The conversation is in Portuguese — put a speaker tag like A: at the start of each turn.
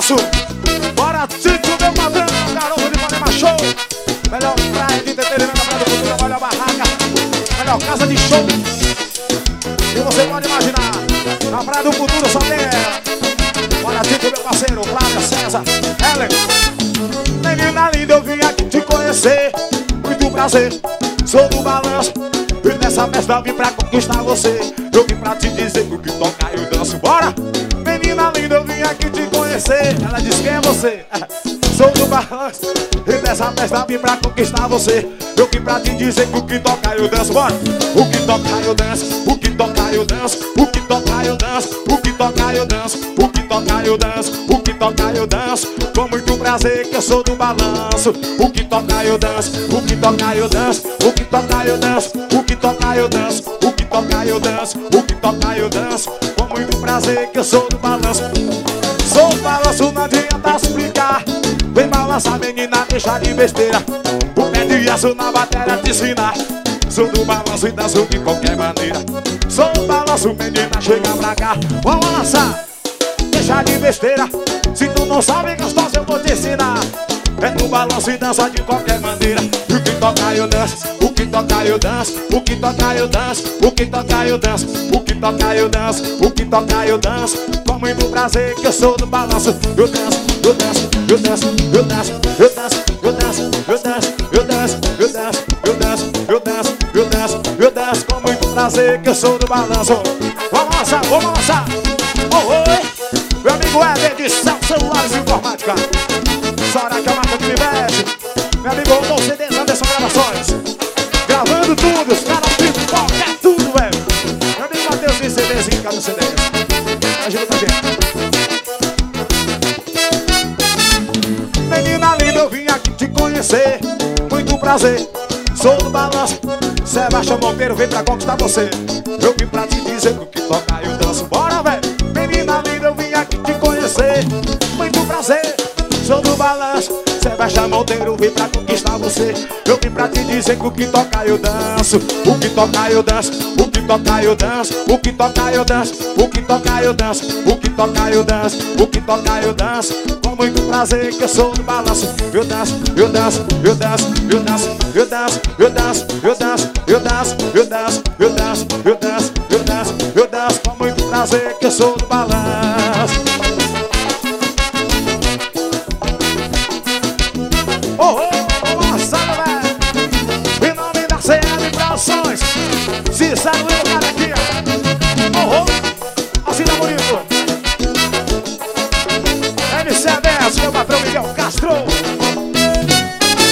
A: balanço. Bora, Tito, meu padrão, garoto de Panema Show. Melhor praia de entretenimento da Praia do Futuro, olha a barraca. Melhor casa de show. E você pode imaginar, na Praia do Futuro só tem ela. Bora, Tito, meu parceiro, Flávia, César, Helen. Menina linda, eu vim aqui te conhecer. Muito prazer, sou do balanço. E nessa festa eu vim pra conquistar você. Eu vim pra te dizer que o que toca eu danço. Bora! Menina linda, eu vim aqui te conhecer. Ela disse quem é você? Sou do balanço. E nessa festa eu vim pra conquistar você. Eu vim pra te dizer que o que toca eu danço. Bora! O que toca eu danço. O que toca eu danço. O que toca eu danço. O que toca eu danço. O que toca eu danço. O que toca eu danço. Com muito prazer que eu sou do balanço. O que toca eu danço. O que toca eu danço. O que toca eu danço. O que toca eu danço. O que toca eu danço. O que toca eu danço. Com muito prazer que eu sou do balanço. Sou do balanço, não adianta explicar. Vem balançar, menina, deixa de besteira. O pé de aço na bateria te ensinar. Sou do balanço e danço de qualquer maneira. Sou do balanço, menina, chega pra cá. Vamos balançar, deixa de besteira. Se tu não sabe gostosa, eu vou te ensinar. É no balanço e dança de qualquer maneira. O que toca eu danço, o que toca eu danço. O que toca eu danço, o que toca eu danço. O que toca eu danço, o que toca eu danço. Com muito prazer que eu sou do balanço. Eu danço, eu danço, eu danço, eu danço, eu danço, eu danço, eu danço, eu danço, eu danço, eu danço, eu danço, eu danço, eu danço. Com muito prazer que eu sou do balanço. Vamos lançar, vamos lançar. Oi, meu amigo Éder de Céu Celulares e Informática. Sora que é a marca que me veste. Meu amigo Rodolfo CDs, Anderson Gravações. Gravando tudo, os caras pipoca, é tudo, velho. Meu amigo Matheus de CDzinho, cadê o CD? Ajuda com a gente. Menina linda, eu vim aqui te conhecer. Muito prazer, sou do balanço. Sebastião Monteiro vem pra conquistar você. Eu vim pra te dizer que o que toca eu danço. Bora, velho. Menina linda, eu vim aqui te conhecer. Muito prazer, sou do balanço. Sebastião Monteiro vem pra conquistar você. Eu vim pra te dizer que o que toca eu danço. O que toca eu danço. O que toca eu danço. O que toca eu danço. O que toca eu danço. O que toca eu danço. O que toca eu danço. Com muito prazer que eu sou do balanço. Eu danço, eu danço, eu danço, eu danço, eu danço, eu danço, eu danço, eu danço, eu danço, eu danço, eu danço, eu danço, eu danço. Com muito prazer que eu sou do balanço. Cícero e o cara aqui. Assim tá bonito. MC10, meu patrão Miguel Castro.